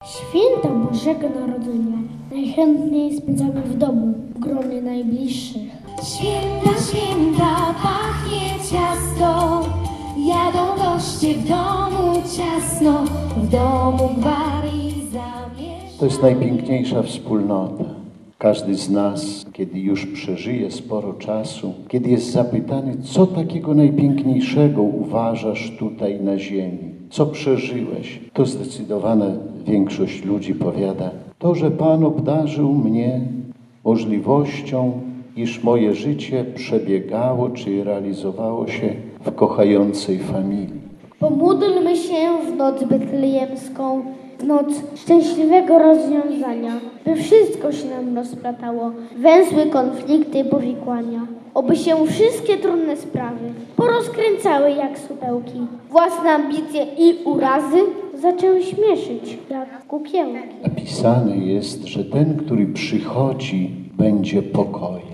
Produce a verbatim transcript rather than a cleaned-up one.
Święta Bożego Narodzenia najchętniej spędzamy w domu, w gronie najbliższych. Święta, święta, pachnie ciasto, jadą goście w domu ciasno, w domu gwar i zamieszka. To jest najpiękniejsza wspólnota. Każdy z nas, kiedy już przeżyje sporo czasu, kiedy jest zapytany, co takiego najpiękniejszego uważasz tutaj na ziemi, co przeżyłeś, to zdecydowana większość ludzi powiada, to, że Pan obdarzył mnie możliwością, iż moje życie przebiegało czy realizowało się w kochającej familii. Pomódlmy się w noc betlejemską, w noc szczęśliwego rozwiązania, by wszystko się nam rozplatało, węzły, konflikty, powikłania. Oby się wszystkie trudne sprawy porozkręcały jak supełki. Własne ambicje i urazy zaczęły śmieszyć jak kukiełki. Napisane jest, że ten, który przychodzi, będzie pokojem.